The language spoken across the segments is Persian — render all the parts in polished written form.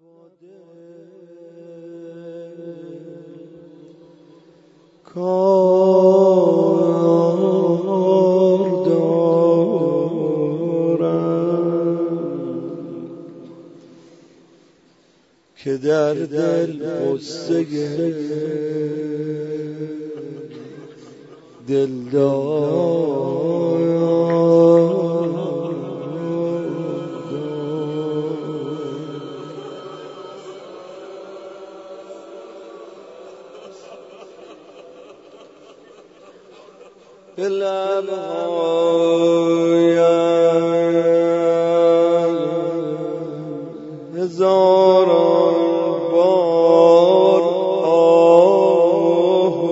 کار دارم که در دل قصه دلدار به لبهایم هزاران بار آه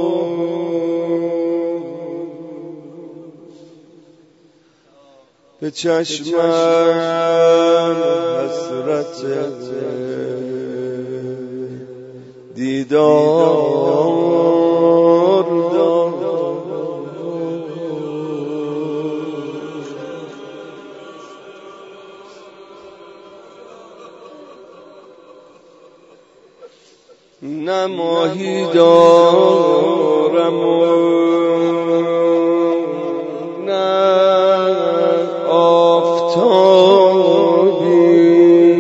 به چشمم حسرت دیدار دارم نه ماهی دارم و نه آفتابی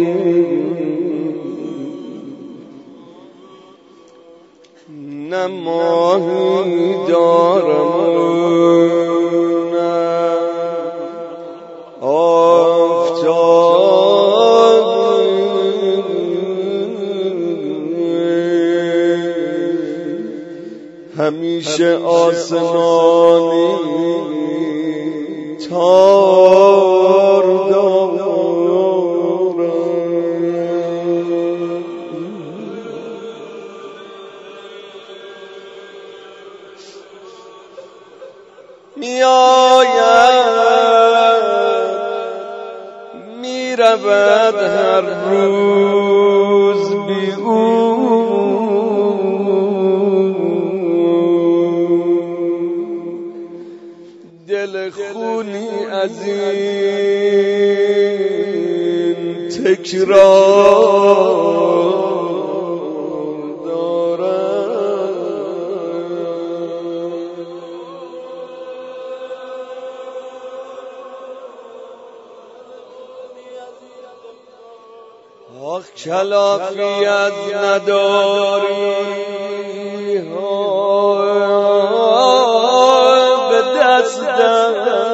نه ماهی دارم و نه همیشه آسمانی تار دارم میآید میرود هر روز بی او دل خونی از این تکرار دارم آخ کلافی از نداری به دستم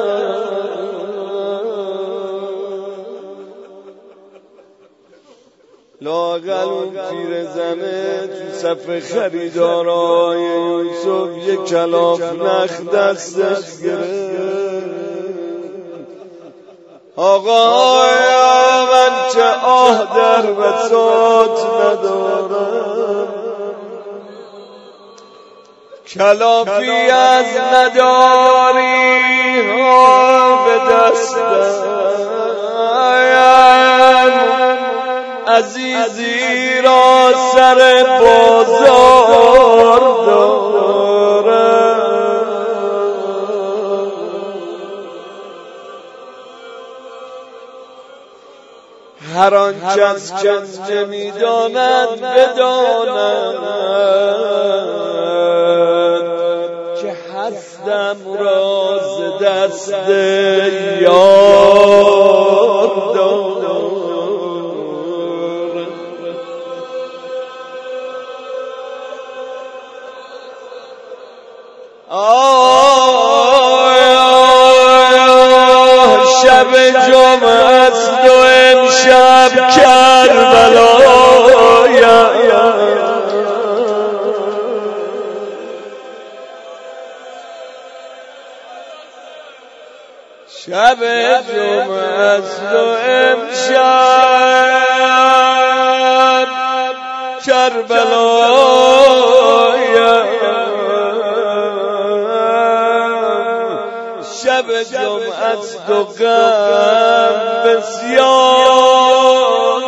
لااقل اون پیرزنه تو صف خریدارای یوسف یک کلاف نخ دستش گرفت. آقا من چه آه در بساط ندارم، کلافی از نداری ها به دستم، عزیزی را سر بازار دارم. هر آن کس که نمی‌داند بداند که هستم راز دست یار دارم. شب جمعه است و امشب کربلایم، شب جمعه است و امشب کربلایم، شب جمعه است و غم بسیار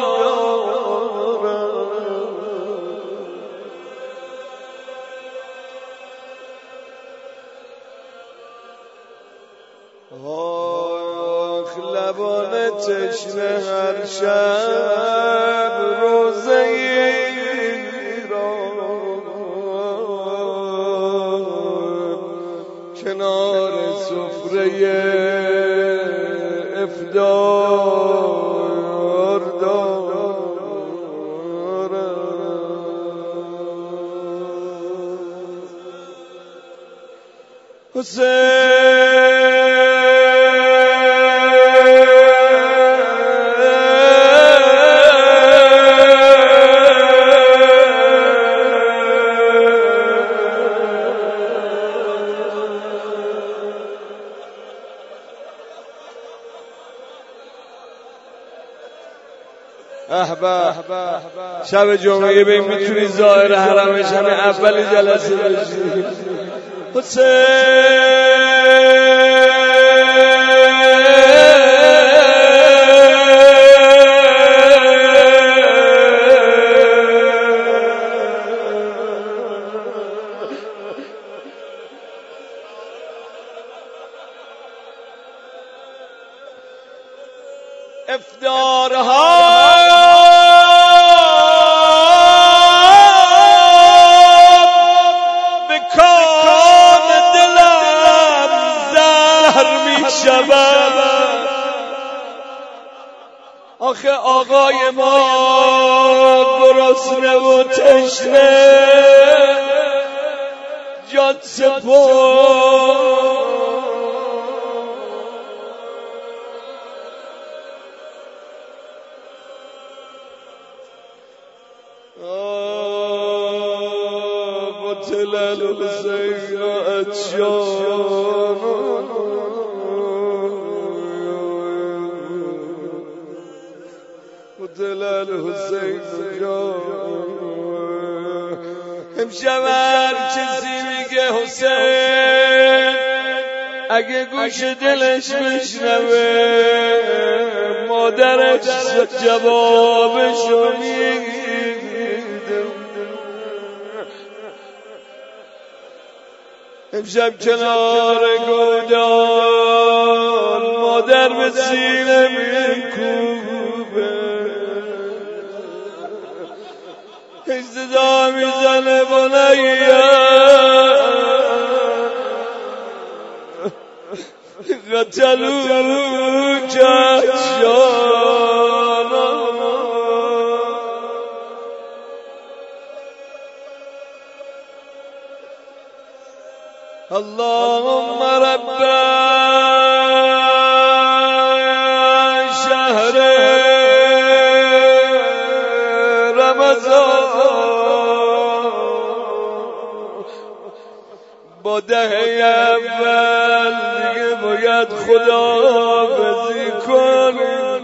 دارم. آخ لبان تشنه هر شب روزه ایران کنار سفره افطار دارم. حسین شب جمعه به میتونی ظاهر حرمش همه اول جلسه بشی. افطارها به کام دلم زهر می شود. آخه آقای ما گرسنه و تشنه جان سپرد قتل الحسین عطشان قتل الحسین امشب هر کسی میگه حسین اگه گوش دلش بشنوه مادرش جوابشو میگه. امشب کنار گودان مادر به سینه میکوبه صدا میزنه بنیه قتلوک عطشانا. اللهم رب شهر رمضان با دهه اول دیگه باید خداحافظی کنیم.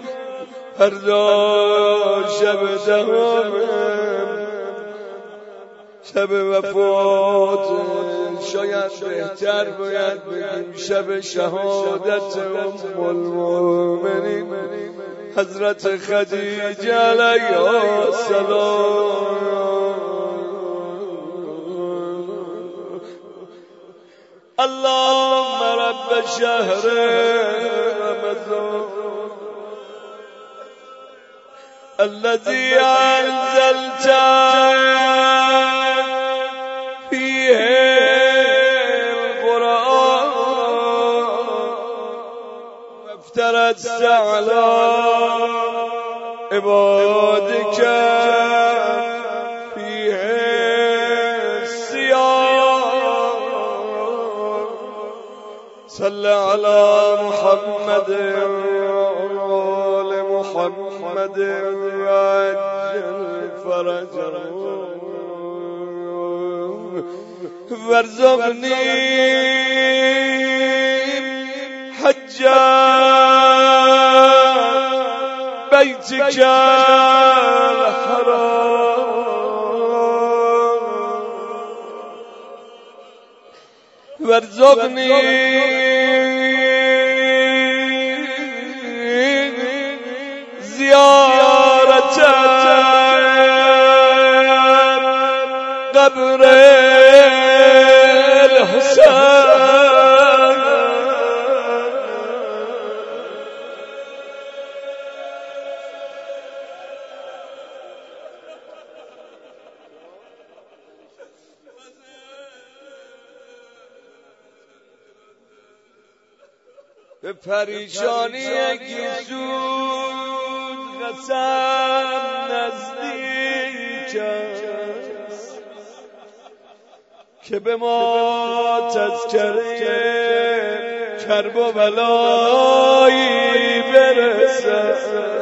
فردا شب دهم شب وفات، شاید بهتر باید بگیم شب شهادت ام المؤمنین حضرت خدیجه علیها السلام. اللهم رب شهر رمضان الذي أنزلت فيه القرآن وافترضت على عبادك فيه الصيام. صل على محمد وآل محمد وعجل فرجهم وارزقني حج بيتك الحرام وارزقني زيارة قبر الحسين. به پریشانی گیزود قسم نزدیک است که به ما تذکره کرب و بلایی برسد.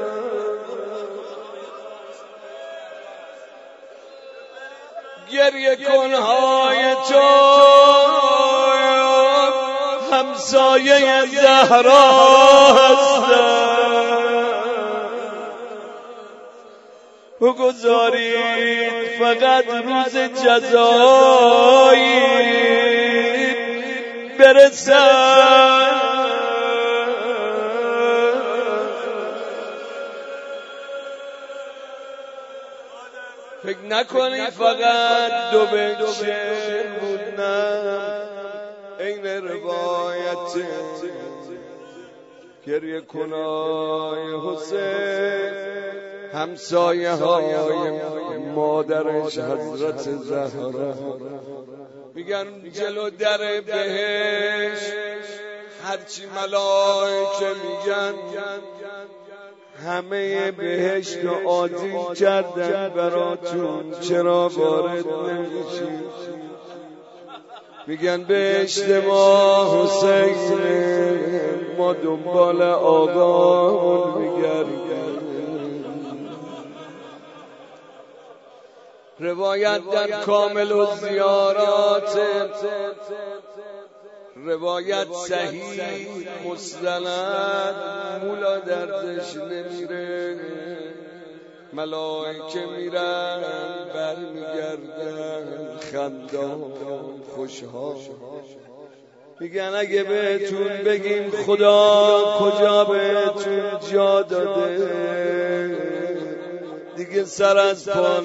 گریه کنهای تو همسایه زهرا هستند، بگذارید فقط روز جزایی برسد. فکر نکنی فقط دو بیت شعر بودم، این روایت گریه کنای حسین همسایه های مادرش حضرت زهرا. میگن جلو در بهشت هرچی ملائکه میگن همه بهشت رو عادی کردن براتون، چرا وارد نمیشید؟ میگن بهشت ما حسین، ما دنبال آقامون میگردیم. روایت در کامل و زیارات، روایت صحیح مستند، مولا دردش نمیره، ملائکه میرن برمیگردن خندان خوشحال. میگن اگه بهتون بگیم خدا کجا بهتون جا داده دیگه سر از پا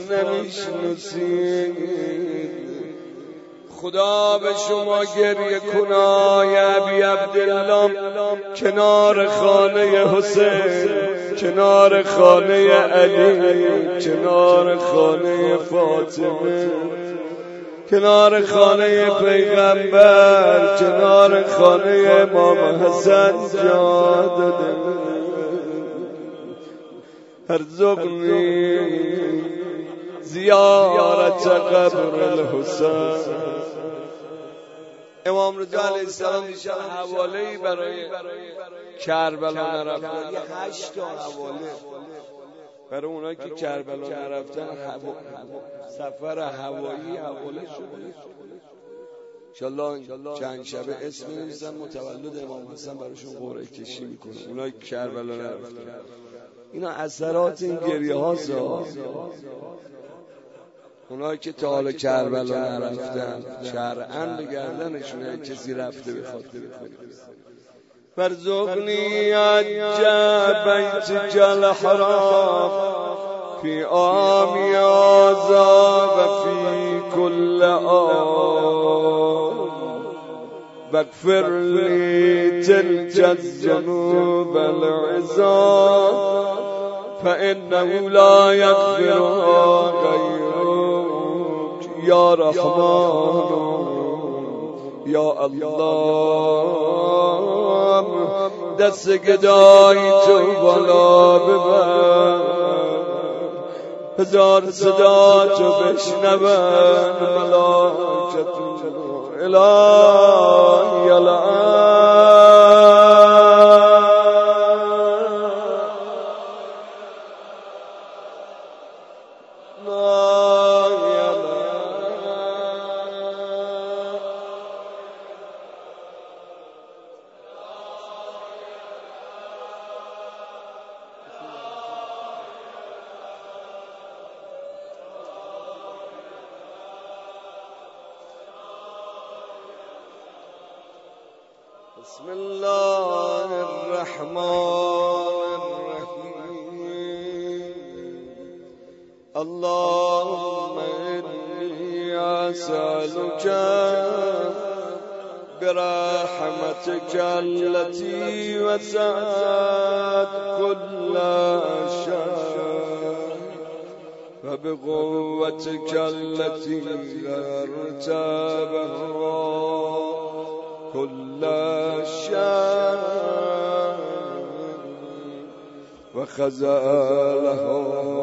نمیشناسید. خدا به شما گریه کنای ابی عبدالله کنار خانه حسین، کنار خانه علی، کنار خانه فاطمه، کنار خانه پیغمبر، کنار خانه امام حسن جا داده. ارزقنی زیارت قبر الحسین. امام رضا علیه السلام دیشب حواله‌ای برای کربلا نرفتن، 8 تا حواله برای اونایی که کربلا نرفتن، سفر هوایی حواله شده. انشالله چند شبه اسم می‌نویسن متولد امام حسن براشون قرعه کشی میکنه، اونایی که کربلا نرفتن. اینا اثرات این گریه هاست. اونایی که تا حالا کربلا نرفتن شرعاً به گردنشونه کسی رفته بخواد. فرزقنی عجب بیتک الحرام فی عامی آذا و فی کل عام واغفر لی تلک الذنوب العظام فانه لا یغفرها غیرک یا رحمان یا الله. دست گدایی تو بالا ببر، هزار صدا تو بشنون ملائکتون الهی بسم الله الرحمن الرحیم. اللهم انی اسألک برحمتك التي وسعت كل شيء وبقوتك التي ارتبها كل شيء وخزلها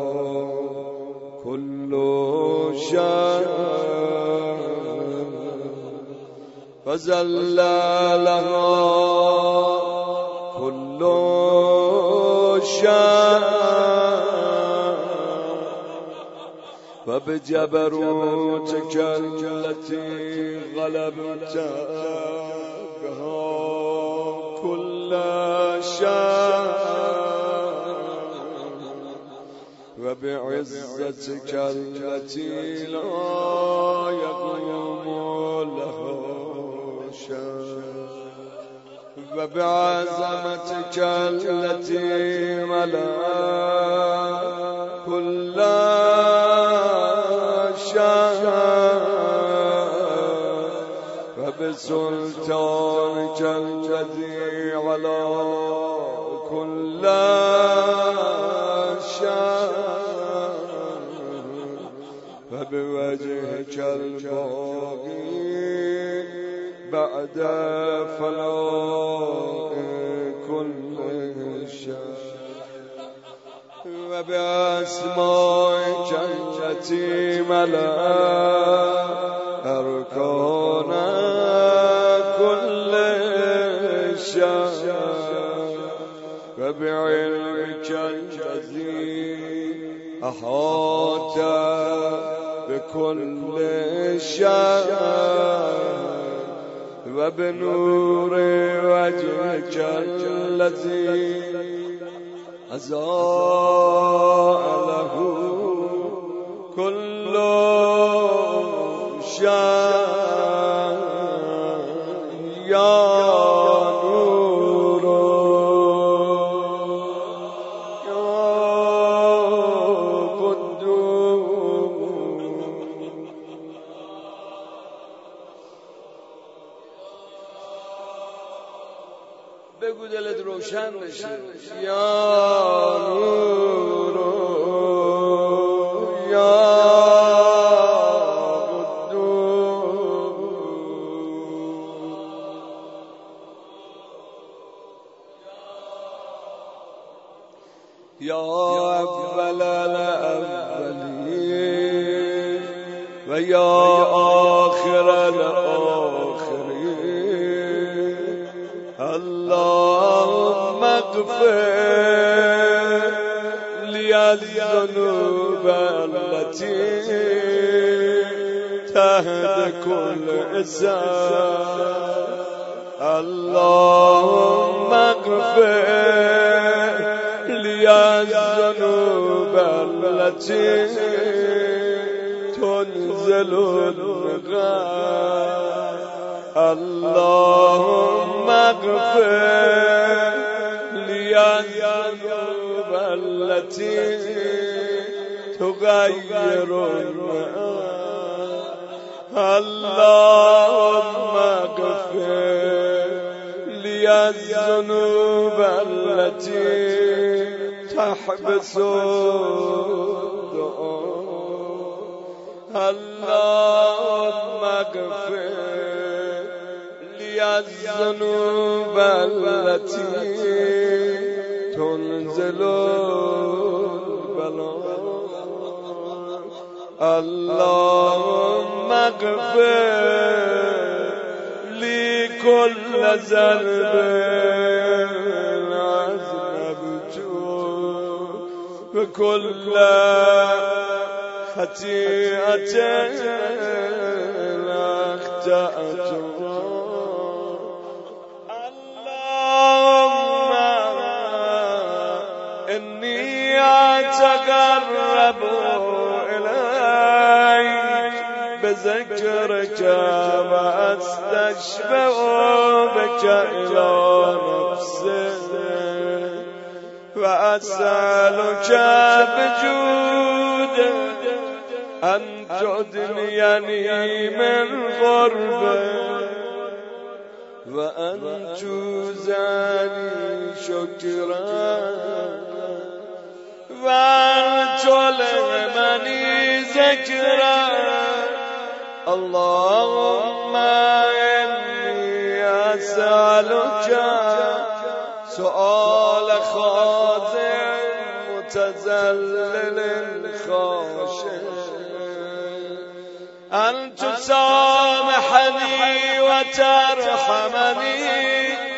كل شيء فزللها كل شيء وبجبروتك التي غلبت بها كل شيء وبعزتك التي لا يقوم لها شيء وبعظمتك التي ملأت كل شيء وبسلطانك الذي على كل شيء وبوجهك الباقي بعد فناء كل شيء وبأسمائك التي ملأت أركان كل شيء وبعلمك الذي أحاط بكل شيء وبنور وجهك الذي أضاء له كل شيء يا نور يا قدوس بگو دلت روشن بشه یا نور یا قدوس یا اول الاولین و یا آخر الاخرین اللهم اغفر لي الذنوب التي تحت كل إسان اللهم اغفر لي الذنوب التي تنزل الغيث اللهم اغفر لي الذنوب التي تغير اللهم اغفر لي الذنوب التي تحبس الدعاء اللهم اغفر لي الذنوب التي تنزل البلاء اللهم اغفر لي كل ذنب أذنبته وكل خطيئة أخطأتها اللهم إني أتقرب إليك بذكرك وأستشفع بك إلى نفسك وأسألك بجودك أن تدنيني من قربك وأن توزعني شكرك وأن تلهمني ذكرك اللهم إني أسألك سؤال خاضع متذلل خاشع أن تسامحني وترحمني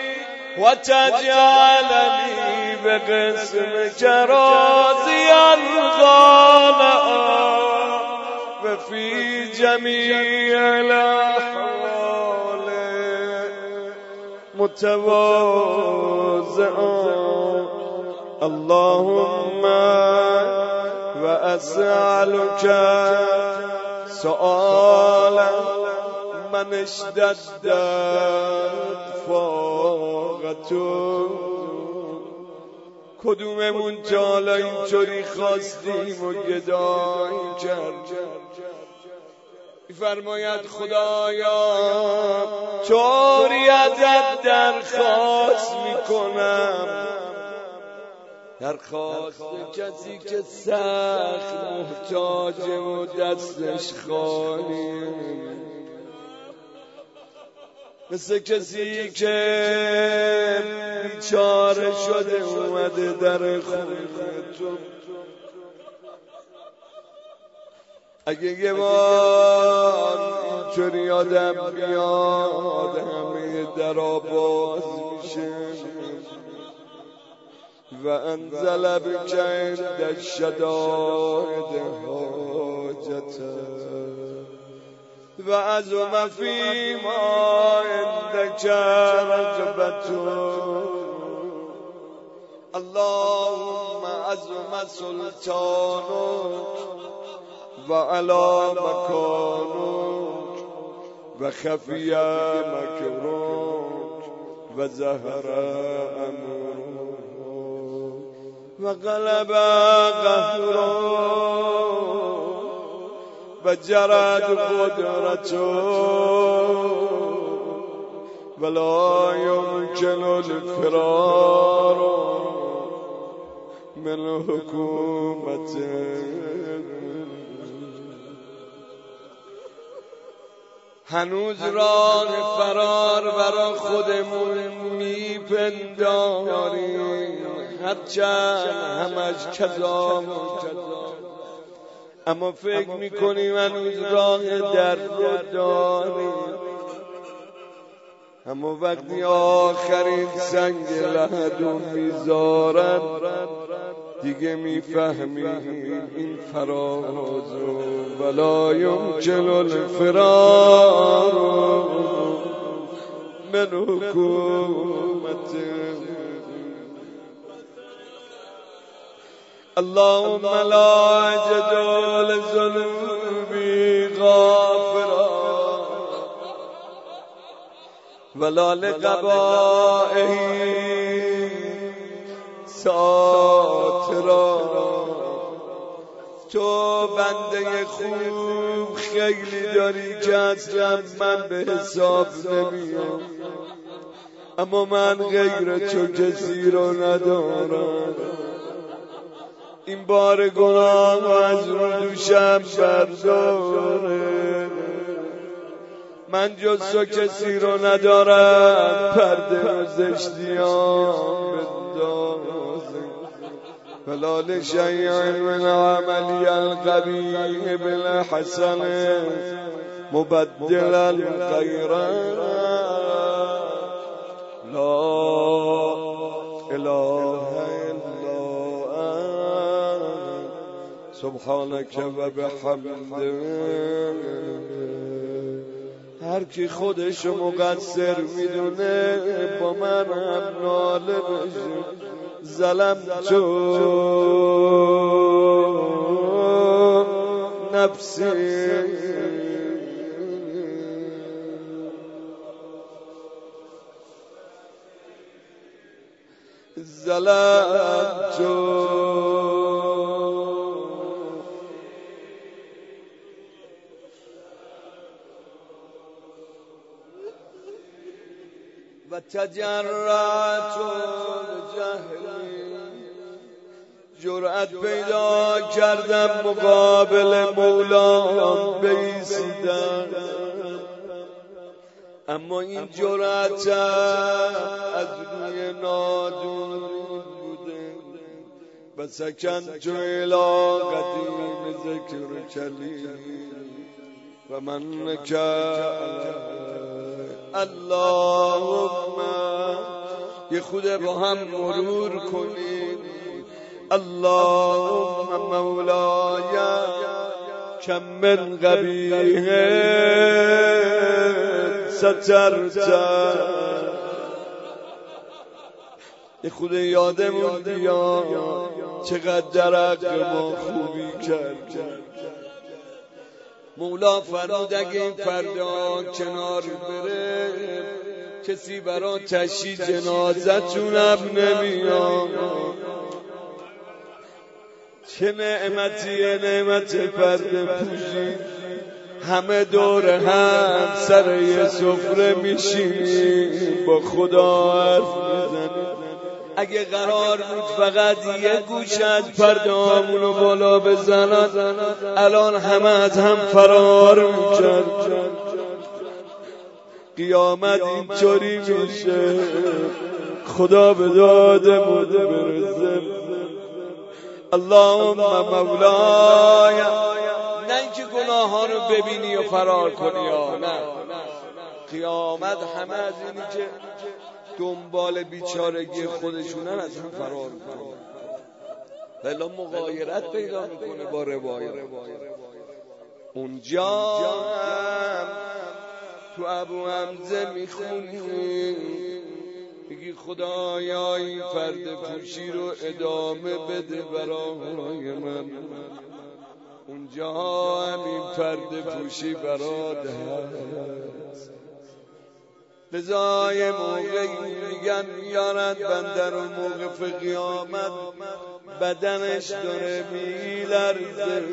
وتجعلني بقسمك راضيا غانما وفي جميع الأحوال متواضعا اللهم وأسألك سؤالا من اشتدت فاقته. کدوممون تا حالا اینطوری خواستیم و گدایی کردیم؟ می‌فرماید خدایا طوری ازت درخواست میکنم، درخواست کسی که سخت محتاجه و دستش خالیه، مثل کسی که بیچاره شده اومده در خونه تو. اگه یه بار اینطوری آدم بیاد همه درا باز میشه. و انزل بک عند الشدائد حاجته و عظم فیما عندک رغبته. اللهم عظم سلطانک و علی مکانک و خفی مکرک و ظهر امرک و غلب قهرک و جرت قدرتک ولا يمكن الفرار من حکومتک. هنوز راه فرار برا خودمون میپنداریم، هرچند همش کذا و کذا، اما فکر میکنیم هنوز راه در رو داریم. اما وقتی آخرین سنگ لحدو میذارن دیگه میفهمیم این فرازو ولا یمکن الفرار من حکومت. اللهم لا اجد لذنوبی غافرا ولا لقبائه ساترا. تو بنده خوب خیلی داری که اصلا من به حساب نمیام، اما من غیر تو کسی رو ندارم. این بار گناه از رو دوشم برداره، من جز تو کسی رو ندارم پرده زشتیام بندازه. ولا لشیء من عملی القبیح بالحسن مبدلا خیرا. لا اله الا انت سبحانك و بحمدک. هر کی خودشو مقصر میدونه با من هم ناله بشه. ظلمتو نفسی ظلمتو و تجرعت جهلی. جرأت پیدا کردم مقابل مولام بایستم، اما این جرأتم از روی نادون بوده. و سکنت الى قدیم ذکر کلی و من اللهم یه خود با هم مرور کنیم. اللهم مولای کم من قبیح سترت. یه خود یادمون بیا چقدر در حق ما خوبی کرد. مولا فرمود اگه این فردا کنار بره کسی برا تشییع جنازتونم نمیاد. چه نعمتیه نعمت پرده پوشی، همه دور هم سر یه سفره میشینیم با خدا حرف میزنیم. اگه قرار بود فقط یه گوشت پردامونو بالا بزنن الان همه از هم فرار میکرد. قیامت اینطوری میشه، خدا به دادمون برسه. اللهم مولای، نه اینکه گناه ها رو ببینی و فرار کنی، نه، قیامت همه از اینی که دنبال بیچارگی خودشونن از هم فرار میکنن. بلا مغایرت پیدا میکنه با روایت. اونجا هم تو ابو حمزه میخونی میگی خدایا این فرد پوشی رو ادامه بده برای من. اونجا هم این فرد پوشی برات هست. لذای موقعی میگن میارد بنده رو موقف قیامت بدنش داره میلرزه.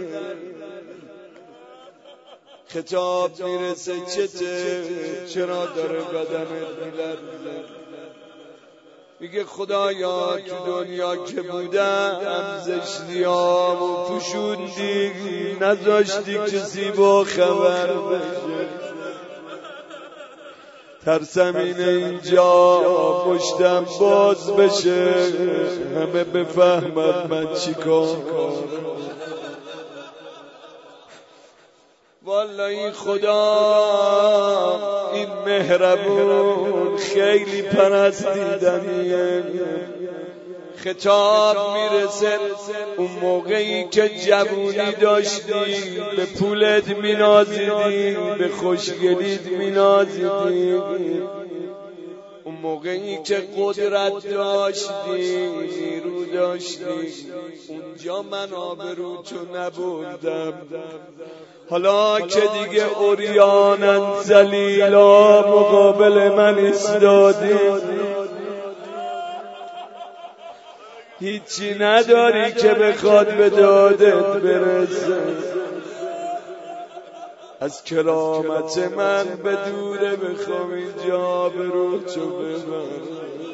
خطاب میرسه چته، چرا داره بدنت میلرزه؟ میگه خدایا تو دنیا که بودم زشتیامو پوشوندی، نذاشتی کسی با خبر بشه. ترسم اینجا پشتم باز بشه، همه بفهمن من چی کار کنم. والله خدا این مهربون خیلی پرستیدنیه. خطاب میرسه اون موقعی که جوونی داشتی به پولت مینازیدی، به خوشگلیت مینازیدی. اون موقعی که قدرت داشتی، نیرو داشتی، اونجا من آبروتو نبردم. حالا که دیگه عریانن ذلیلا مقابل من ایستادی، هیچی نداری که بخواد به دادت برسه. از کرامت من به دوره بخوام اینجا بروچو ببر.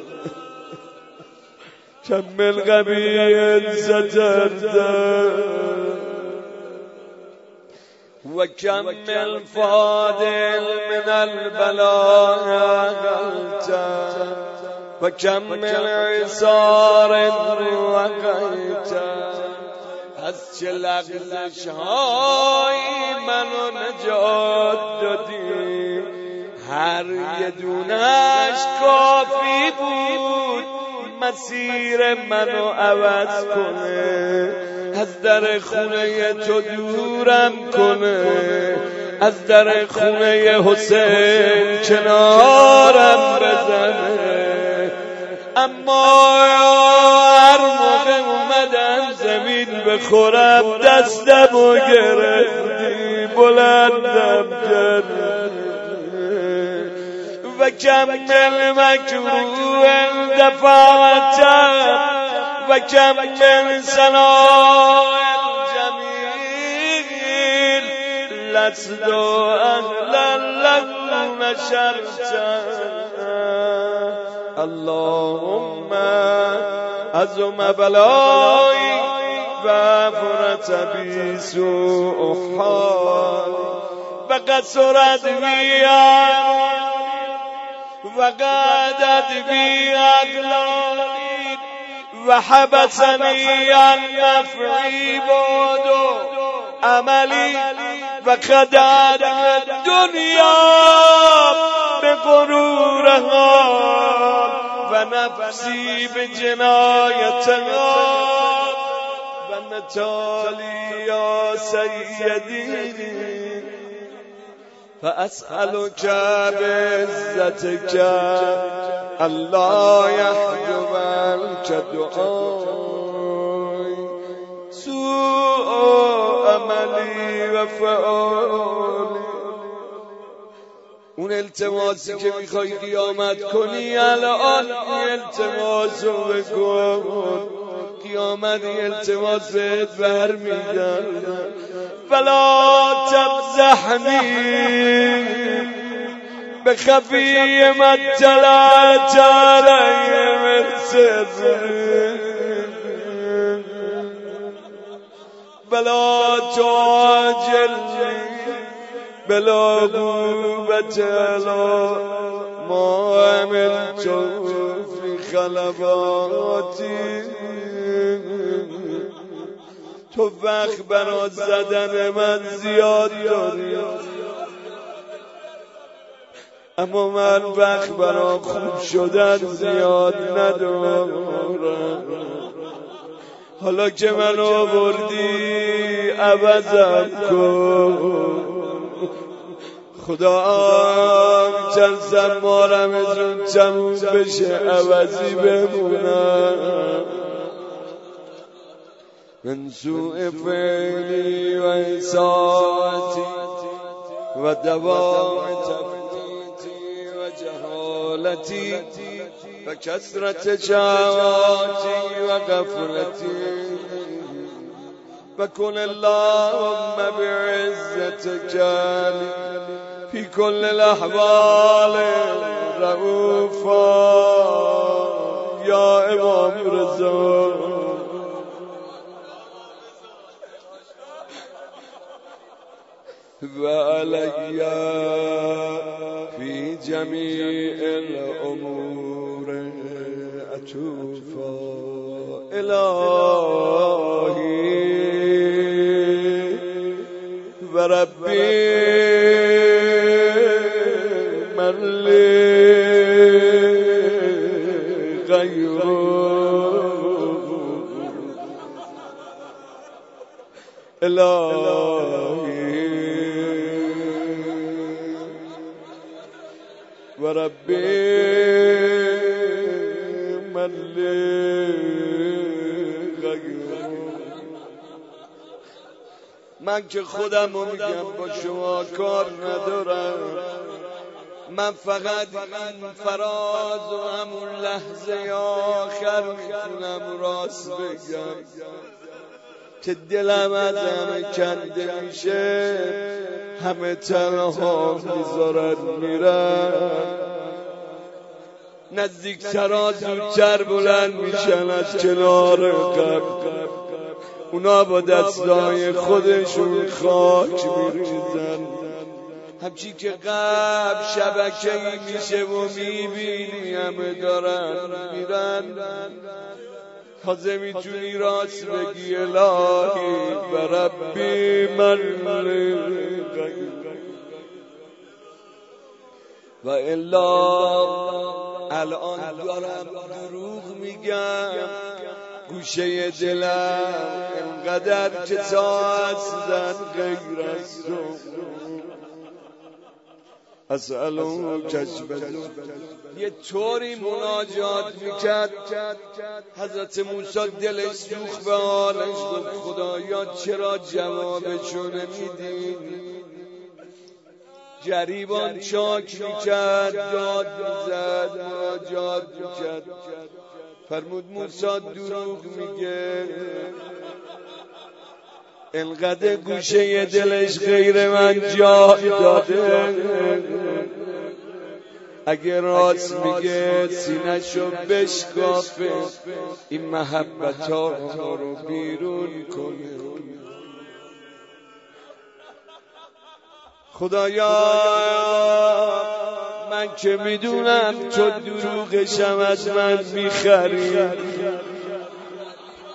کمل قبیل سترده و کمل فادل من البلاء و کمل عصار وقیت. از چه لغزش هایی منو نجات دادی، هر یه دونش کافی بود مسیر منو عوض کنه. از در خونه تو دورم کنه، از در خونه حسین کنارم بزنه. اما هر موقع اومدم زمین بخورم دستمو گرفتی بلندم کردی. و کمل مکروه دفعتم و کمل سنای جمیل لست اهلا لن شرطا. اللهم عظم بلایی و فرت بی سوء حال و قصرت بی و قعدت بی اقلالی و حبسنی عن نفعی بعد عملی و خدعت دنیا به غرورها و نفسی به جنایتها و نتالی یا سیدی فأسألك بعزتك الله يحجب عنك دعاي سوء عملي و فعالي. اون التماسی که میخوای قیامت کنی الان این التماس رو بکن، قیامت این التماس بهت برمی‌گردد. فلا تمزحنی بخفی ما اطلعت علیه من سر بلا تعجلنی بلا غوبت علی ما عملت فی خلواتی. تو وقت برا زدن من زیاد داری اما من وقت برا خوب شدن زیاد ندارم. حالا که من آوردی عوضم کن خدا چند زمارم زون تموم بشه عوضی بمونم. من سوء فعلی و اساءتی و دوام تفریطی و جهالتی و کثرت شهواتی و غفلتی و کن اللهم بعزتك فی کل الاحوال رؤوفا یا امام رضا. و علی فی جمیع الامور عطوفا الهی و ربی من لی غیر الهی و ربی من لی غیر. من که خودم رو میگم با شما کار ندارم، من فقط این فراز و همون لحظه آخر میتونم راست بگم که دلم از همه کنده میشه، همه تنها میذارن میرن، نزدیکترها زودتر بلند میشن از کنار قبر، اونا با دستای خودشون خاک میریزن. همچی که قبل شبکه‌ای میشه و میبینی همه دارن میرن، تازه میتونی راست بگی الهی و ربی من و الا الان دارم دروغ میگم، گوشه دلم انقدر که ساعت زن غیر از تو اسألو کشبت. یه طوری مناجات میکرد حضرت موسی دلش سوخت به حالش، گفت خدایا چرا جوابشو نمیدین؟ جریبان چاک میکرد، داد میزد، مناجات میکرد. فرمود موسی دروغ میگه، انقدر گوشه دلش غیر من جا داده، اگه راست میگه سینه‌شو بشکافه، این محبت‌ها رو بیرون کنه. خدایا من که میدونم تو دروغشم از من میخری،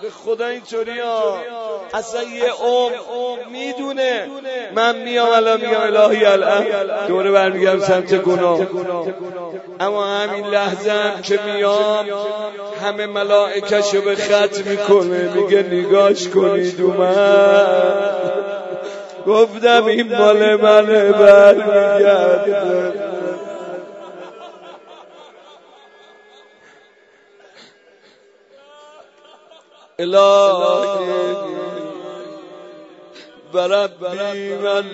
به خدا اینطوری ها. اصلا یه عمر میدونه من میام الان میگم الهی الان دوره برمیگم سمت گناه، اما همین لحظه هم که میام همه ملائکشو به خط میکنه، میگه نگاش کنید اومد. گفتم این مال منه، برمیگرد. الهی بربی من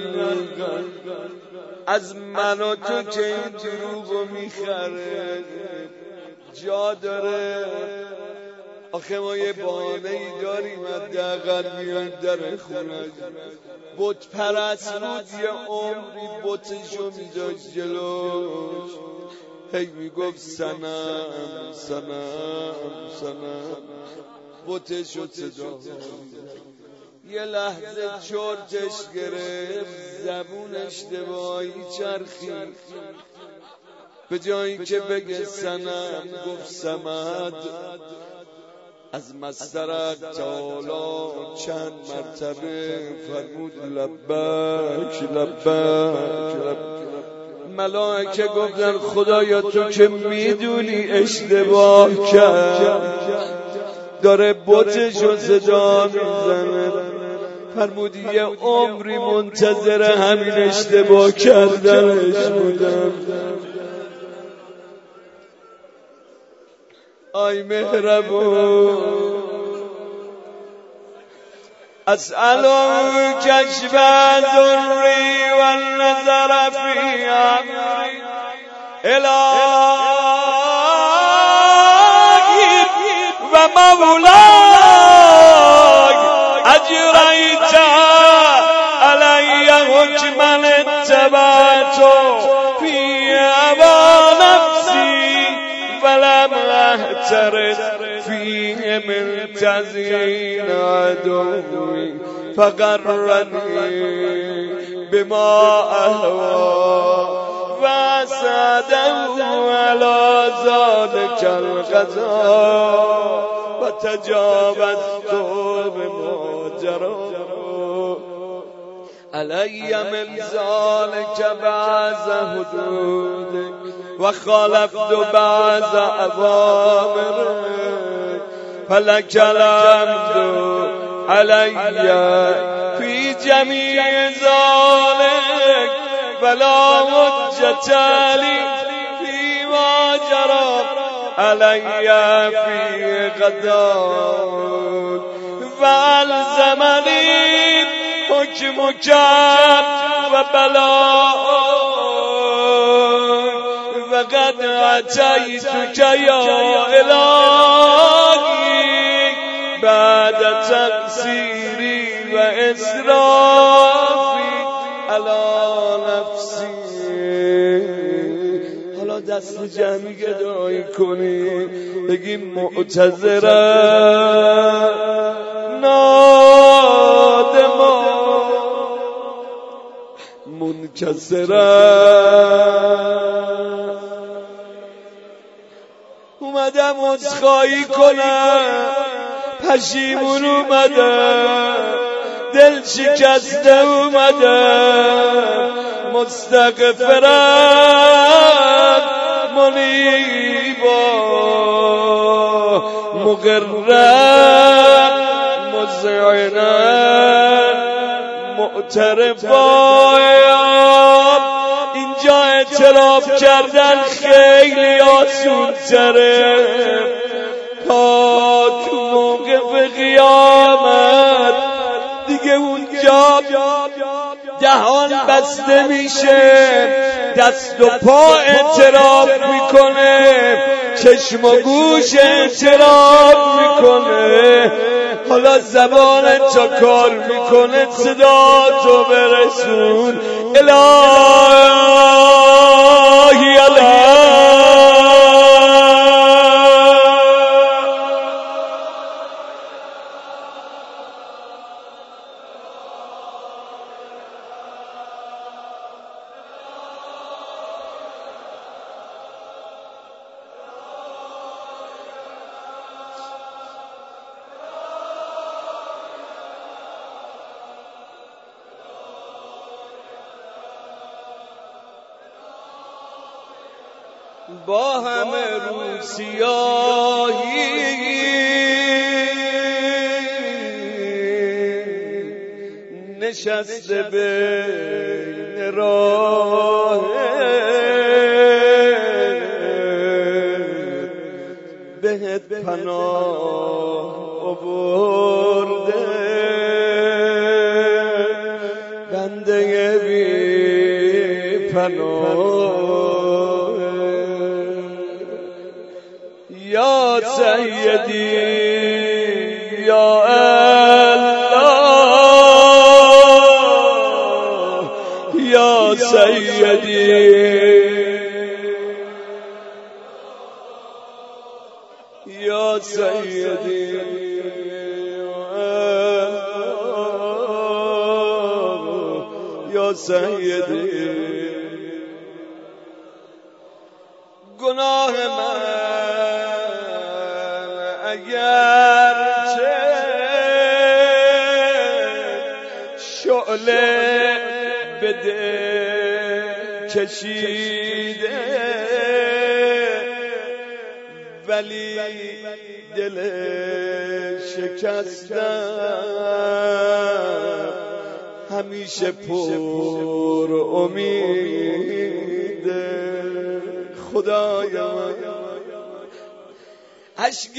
از من و تو که این دروغو میخره جا داره. آخه ما یه بانه‌ای داریم حداقل میایم در خونه بت پرست بود، یه عمری بتشو میداشت جلوش، هی میگفت سنم سنم سنم، بتشو صدا یه لحظه چرتش گرفت، زبون اشتباهی چرخید، به جایی که بگه سنم گفت سمد. از مسترک تالا چند مرتبه فرمود لبک لبک. ملائکه گفتن خدایا تو که میدونی اشتباه کرد، داره بتشو صدا میزنه. فرمودی یه عمری منتظر همین اشتباه کردنش بودم. آی مهربون اسألو کشف ذری و النظر فی امری الهی و مولاي اجریت علی حکم اتبعت فی هوی نفسی ولم احترد فیه من تزیین عدوی فقرنی بما اهوا و سعده علی ذلک القضا و تجاوزت بما جرى علی من ذلک بعض حدودک و خالفت بعض اوامرک فلک الحمد علی فی جمیع ذلک ولا حجة لی فیما جری علی فی غدا و الزمنی حکمک و بلاء و قد اتیتک یا الهی بعد تقصیری و اسرافی علی نفسی. حالا دست جمعی گدایی کنیم بگیم معتذرم نادما منکسرم، اومدم عذرخواهی کنم، پشیمون اومدم، دل شکسته اومدم، مستغفرم منیبا مقرم مذعنم معترفا. اینجا اعتراف کردن خیلی آسون تره، تا تو موقف قیامت دیگه اونجا دهان بسته میشه، دست و پا اعتراف میکنه، چشم و گوش اعتراف میکنه. حالا زبان تا کار میکنه صدا تو برسون الهی الهی. با همه روسیاهی نشسته بین راه بهت پناه آورده بنده بی پناه یا سیدی یا الله یا سیدی یا سیدی یا سیدی گناه من اگرچه شعله به دل کشیده ولی دل شکستم همیشه پر امیده خدایا اشک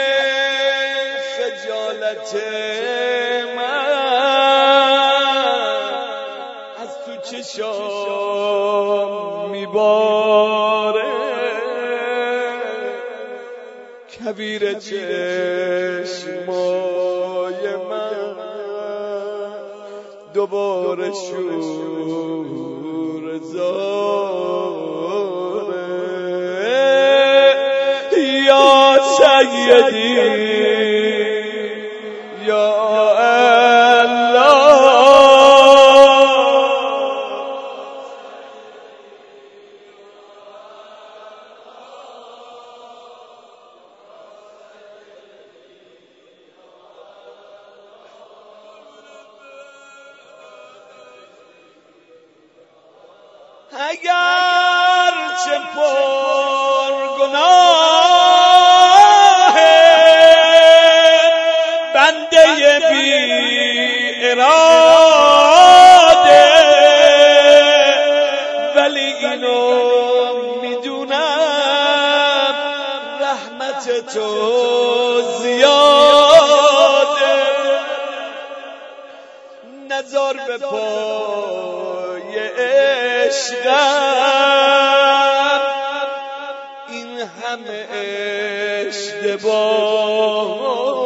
خجالت من از تو چشام میباره کبیر چشمای من دوباره شور زاره یا سیدی یا الله اگر چه پر گناه بنده بی اراده ولی اینو میدونم رحمت تو زیاده نظر به پای عشقم این همه اشتباه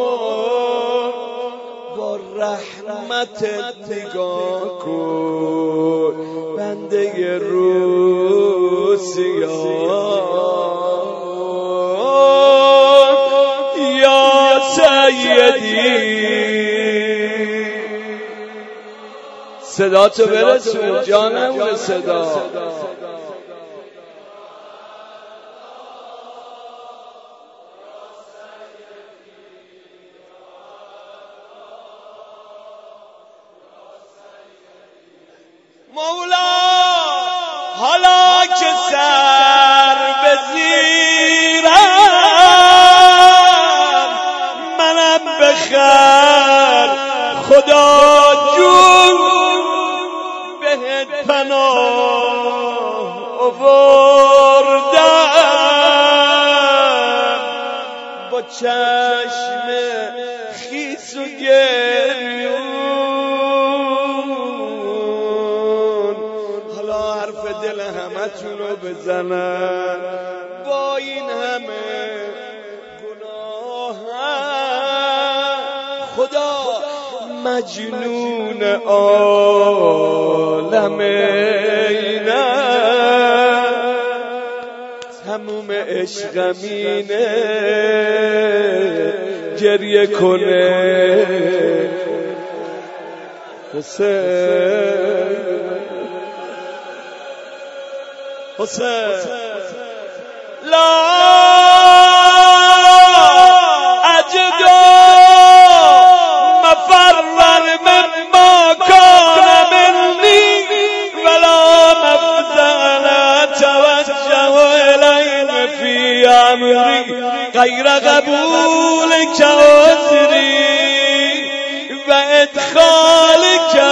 با رحمتت نگاه کن بنده روسیاه یا سیدی صدا تو برسون جانمون صدا مولا حالا که سر به زیرم منم بخر خدا جون بهت پناه آوردم با چشم خیس و گریون حالا حرف دل همتونو بزنن با این همه گناه خدا مجنون عالم اینه تموم عشقمینه گریه کنه حسین حسین لا اجد مفرا مما كان مني ولا مفزعا توجه إليه غیر قبول که عذری و ادخال که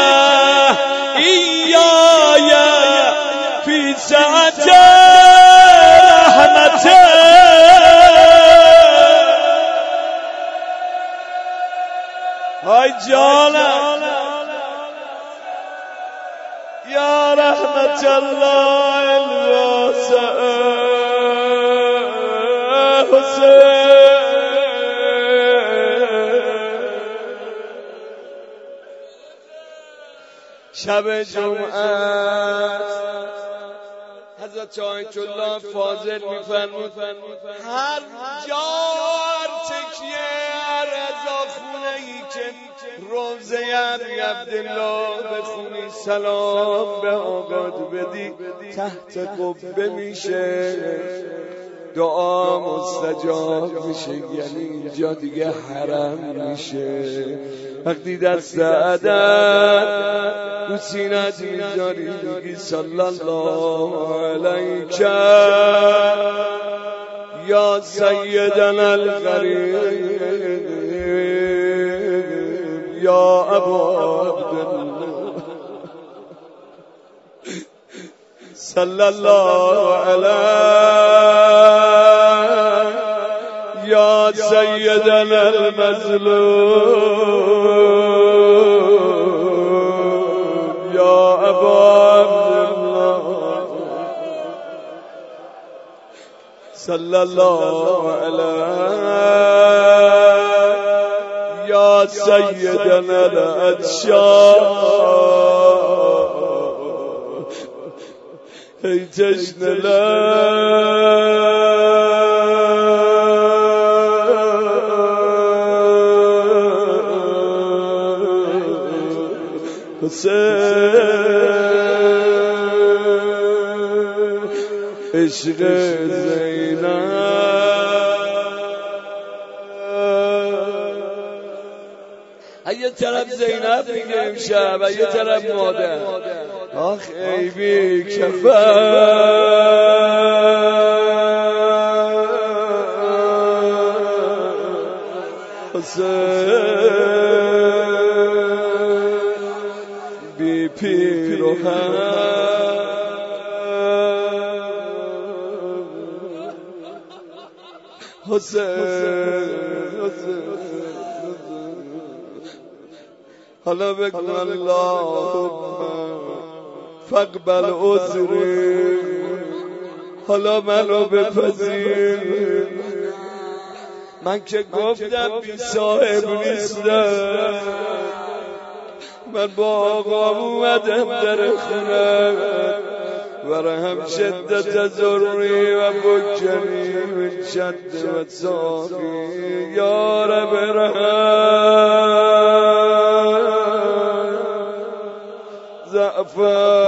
ایای فی ساعت رحمت های جانم یا رحمت الله الواسع حسین شب جمعه حضرت آیت الله فاضل میفرمود هر جار تکیه هر رضاخونه ای که روزه ابی عبدالله بخونی سلام به آقاد بدی تحت قبه میشه دعا مستجاب میشه، یعنی اینجا دیگه حرم میشه. وقتی دست عدد رو سینت میذاری میگی صلی الله علیک یا سیدنا الغریب یا ابا عبدالله صلی الله علیه یا سیدنا المظلوم یا ابا عبدالله صلی الله علیه یا سیدنا العطشان ای تشنه حسین عشق زینب یه طرف زینب میگه امشب یه طرف مادر آخ ای بی کفر حسین بی پیرهن حسین حالا بگو اللهم فاقبل عذری، حالا منو بپذیر، من که گفتم بی صاحب نیستم، من با آقا اومدم در خونه برای هم شدت ضروری و بکنی من شد و صافی یا رب رحم زعفر